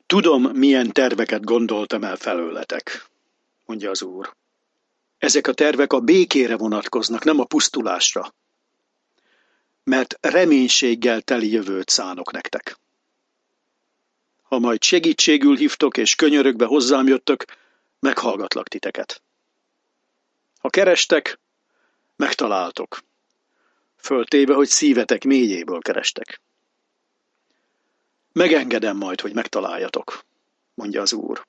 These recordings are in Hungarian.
Tudom, milyen terveket gondoltam el felőletek, mondja az Úr. Ezek a tervek a békére vonatkoznak, nem a pusztulásra. Mert reménységgel teli jövőt szánok nektek. Ha majd segítségül hívtok és könyörögve hozzám jöttök, meghallgatlak titeket. Ha kerestek, megtaláltok. Föltéve, hogy szívetek mélyéből kerestek. Megengedem majd, hogy megtaláljatok, mondja az Úr.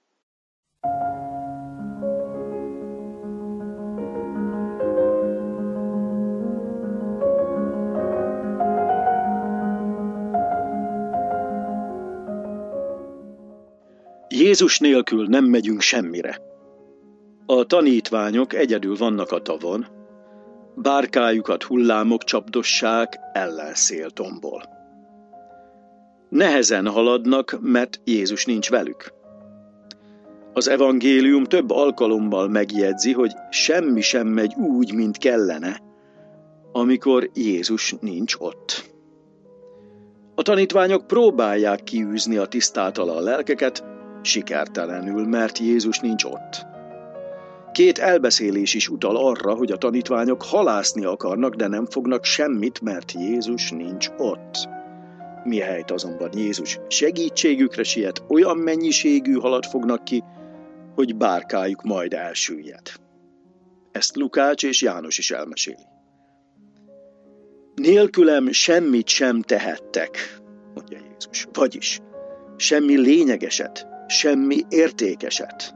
Jézus nélkül nem megyünk semmire. A tanítványok egyedül vannak a tavon, bárkájukat hullámok csapdossák, ellenszél tombol. Nehezen haladnak, mert Jézus nincs velük. Az evangélium több alkalommal megjegyzi, hogy semmi sem megy úgy, mint kellene, amikor Jézus nincs ott. A tanítványok próbálják kiűzni a tisztátalan lelkeket, sikertelenül, mert Jézus nincs ott. 2 elbeszélés is utal arra, hogy a tanítványok halászni akarnak, de nem fognak semmit, mert Jézus nincs ott. Mihelyt azonban Jézus segítségükre siet, olyan mennyiségű halat fognak ki, hogy bárkájuk majd elsüllyed. Ezt Lukács és János is elmeséli. Nélkülem semmit sem tehettek, mondja Jézus. Vagyis semmi lényegeset, semmi értékeset.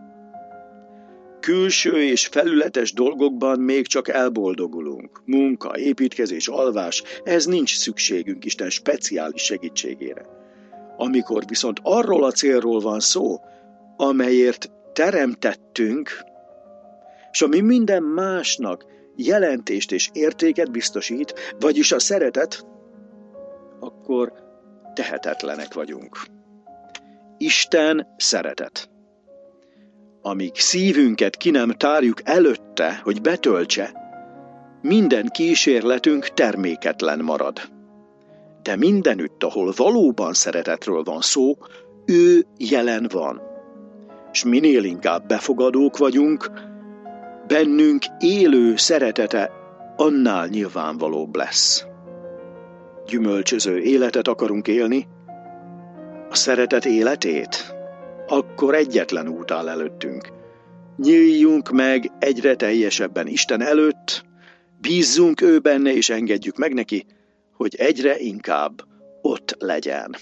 Külső és felületes dolgokban még csak elboldogulunk. Munka, építkezés, alvás, ez nincs szükségünk Isten speciális segítségére. Amikor viszont arról a célról van szó, amelyért teremtettünk, és ami minden másnak jelentést és értéket biztosít, vagyis a szeretet, akkor tehetetlenek vagyunk. Isten szeretet. Amíg szívünket ki nem tárjuk előtte, hogy betöltse, minden kísérletünk terméketlen marad. De mindenütt, ahol valóban szeretetről van szó, ő jelen van. És minél inkább befogadók vagyunk, bennünk élő szeretete annál nyilvánvalóbb lesz. Gyümölcsöző életet akarunk élni, a szeretet életét, akkor egyetlen út áll előttünk. Nyíljunk meg egyre teljesebben Isten előtt, bízzunk ő benne és engedjük meg neki, hogy egyre inkább ott legyen.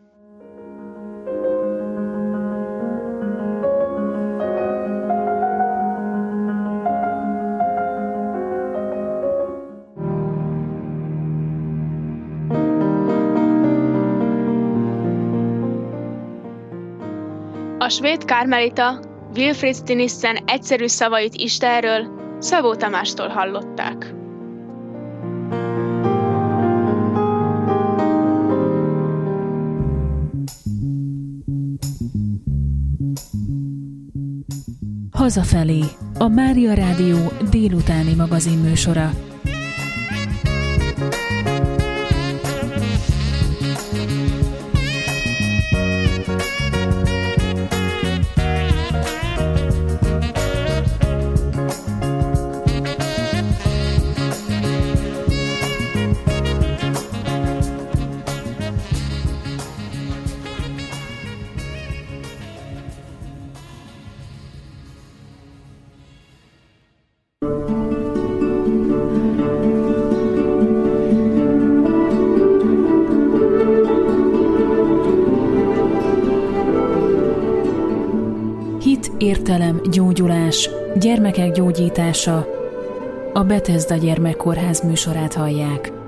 A svéd kármelita Wilfrid Stinissen egyszerű szavait Istenről Szabó Tamástól hallották. Hazafelé, a Mária Rádió délutáni magazinműsora. Értelem, gyógyulás, gyermekek gyógyítása. A Bethesda Gyermekkórház műsorát hallják.